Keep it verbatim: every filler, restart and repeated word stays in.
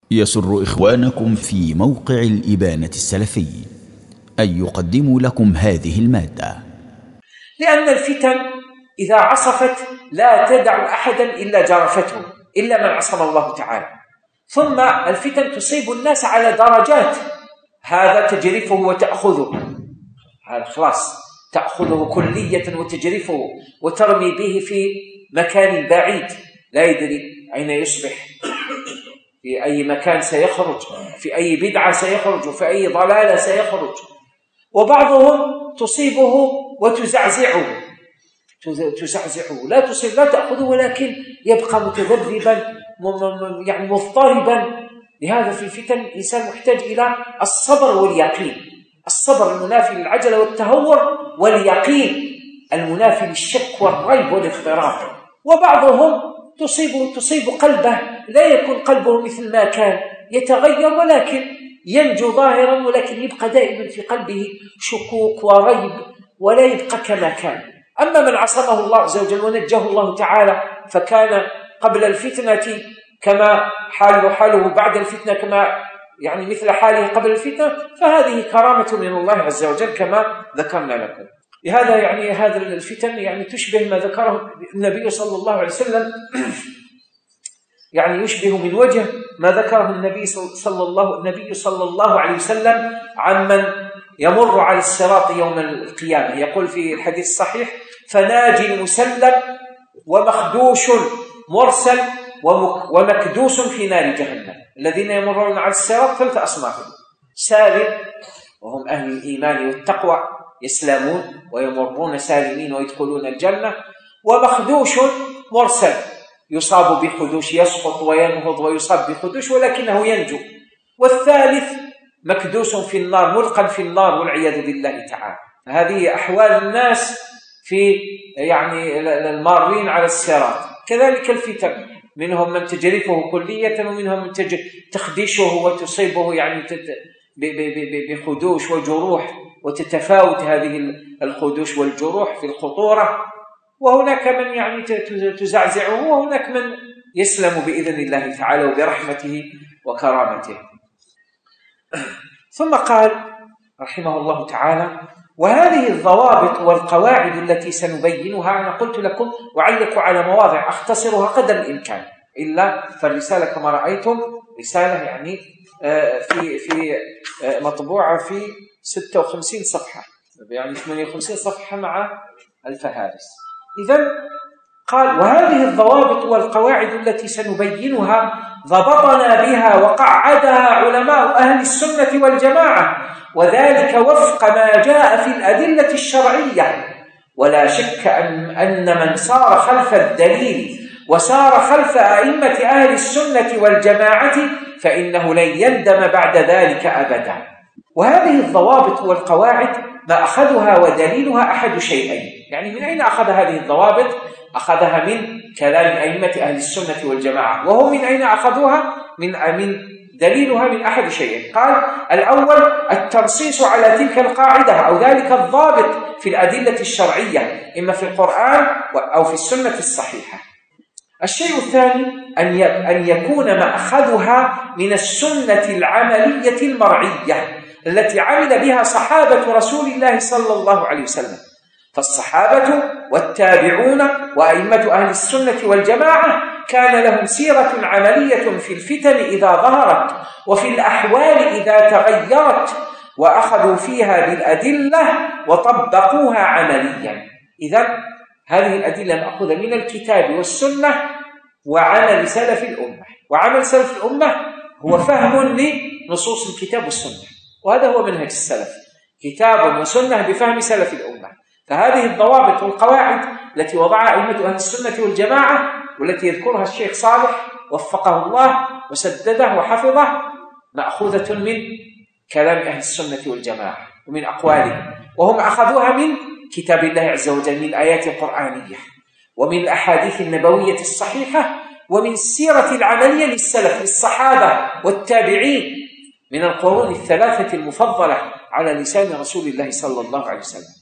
يسر إخوانكم في موقع الإبانة السلفي أن يقدموا لكم هذه المادة. لأن الفتن إذا عصفت لا تدع أحدا إلا جرفته إلا من عصم الله تعالى. ثم الفتن تصيب الناس على درجات، هذا تجرفه وتأخذه، هذا خلاص تأخذه كلية وتجرفه وترمي به في مكان بعيد لا يدري أين يصبح، في أي مكان سيخرج، في أي بدعة سيخرج، وفي أي ضلالة سيخرج. وبعضهم تصيبه وتزعزعه تزعزعه لا تصيب لا تأخذه، ولكن يبقى متذبذبا يعني مضطربا. لهذا في الفتن الإنسان محتاج إلى الصبر واليقين، الصبر المنافي للعجلة والتهور، واليقين المنافي للشك والريب والاضطراب. وبعضهم تصيب تصيب قلبه لا يكون قلبه مثل ما كان، يتغير ولكن ينجو ظاهرا، ولكن يبقى دائما في قلبه شكوك وريب ولا يبقى كما كان. أما من عصمه الله عز وجل ونجاه الله تعالى فكان قبل الفتنة كما حاله حاله بعد الفتنة، كما يعني مثل حاله قبل الفتنة، فهذه كرامة من الله عز وجل كما ذكرنا لكم. لهذا يعني هذا الفتن يعني تشبه ما ذكره النبي صلى الله عليه وسلم، يعني يشبه من وجه ما ذكره النبي صلى الله النبي صلى الله عليه وسلم عمن يمر على الصراط يوم القيامة. يقول في الحديث الصحيح: فناج مسلم ومخدوش مرسل ومكدوس في نار جهنم. الذين يمرون على الصراط ثلاثة أصناف: سالم وهم أهل الإيمان والتقوى يسلمون ويمرون سالمين ويدخلون الجنة، ومخدوش مرسل يصاب بخدوش، يسقط وينهض ويصاب بخدوش ولكنه ينجو، والثالث مكدوس في النار ملقا في النار والعياذ بالله تعالى. هذه أحوال الناس في يعني المارين على الصراط. كذلك الفتن، منهم من تجرفه كلية ومنهم من تخدشه وتصيبه يعني بخدوش وجروح، وتتفاوت هذه الخدوش والجروح في الخطورة. وهناك من يعني تزعزعه، وهناك من يسلم بإذن الله تعالى وبرحمته وكرامته. ثم قال رحمه الله تعالى: وهذه الضوابط والقواعد التي سنبينها، أنا قلت لكم أعلق على مواضع أختصرها قدر الإمكان، إلا فالرسالة كما رأيتم رسالة يعني في في مطبوعة في ستة وخمسين صفحة، يعني ثمانية وخمسين صفحة مع الفهارس. إذن قال: وهذه الضوابط والقواعد التي سنبينها ضبطنا بها وقعدها علماء أهل السنة والجماعة، وذلك وفق ما جاء في الأدلة الشرعية. ولا شك أن, أن من سار خلف الدليل وسار خلف أئمة أهل السنة والجماعة فإنه لن يندم بعد ذلك أبدا. وهذه الضوابط والقواعد ما أخذها ودليلها أحد شيئين. يعني من أين أخذ هذه الضوابط؟ أخذها من كلام أئمة أهل السنة والجماعة. وهم من أين أخذوها؟ من من دليلها من أحد شيئين. قال: الأول التنصيص على تلك القاعدة أو ذلك الضابط في الأدلة الشرعية، إما في القرآن أو في السنة الصحيحة. الشيء الثاني أن يكون مأخذها من السنة العملية المرعية التي عمل بها صحابة رسول الله صلى الله عليه وسلم. فالصحابة والتابعون وأئمة أهل السنة والجماعة كان لهم سيرة عملية في الفتن إذا ظهرت وفي الأحوال إذا تغيرت، وأخذوا فيها بالأدلة وطبقوها عمليا. إذن هذه الأدلة مأخوذة من الكتاب والسنة وعمل سلف الأمة. وعمل سلف الأمة هو فهم لنصوص الكتاب والسنة، وهذا هو منهج السلف، كتاب وسنة بفهم سلف الأمة. فهذه الضوابط والقواعد التي وضعها أئمة أهل السنة والجماعة والتي يذكرها الشيخ صالح وفقه الله وسدده وحفظه مأخوذة من كلام أهل السنة والجماعة ومن أقوالهم، وهم أخذوها من كتاب الله عز وجل، من الآيات القرآنية ومن الأحاديث النبوية الصحيحة ومن السيرة العملية للسلف للصحابة والتابعين من القرون الثلاثة المفضلة على لسان رسول الله صلى الله عليه وسلم.